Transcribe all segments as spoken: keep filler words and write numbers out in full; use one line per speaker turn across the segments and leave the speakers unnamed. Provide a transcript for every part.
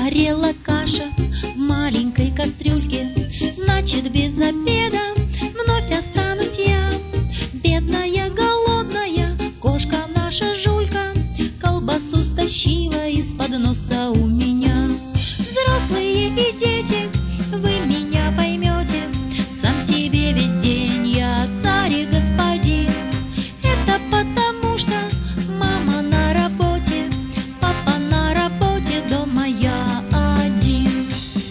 Горела каша в маленькой кастрюльке, значит, без обеда вновь останусь я. Бедная, голодная кошка наша Жулька колбасу стащила из-под носа у меня. Взрослые и дети, вы меня поймете, сам себе весь день я царь и господин. Это потому что мама на работе, папа на работе, дома я один.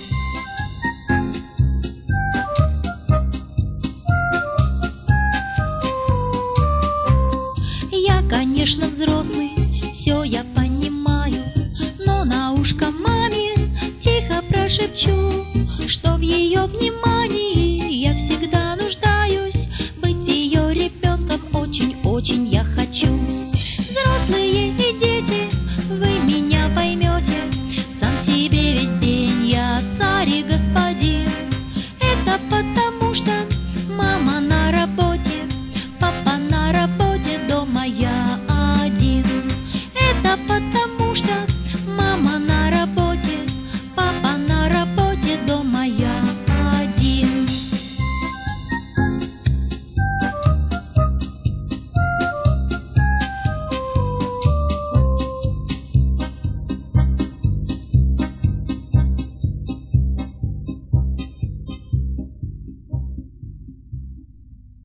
Я, конечно, взрослый, все я понимаю, но на ушко маме тихо прошепчу, что в ее внимании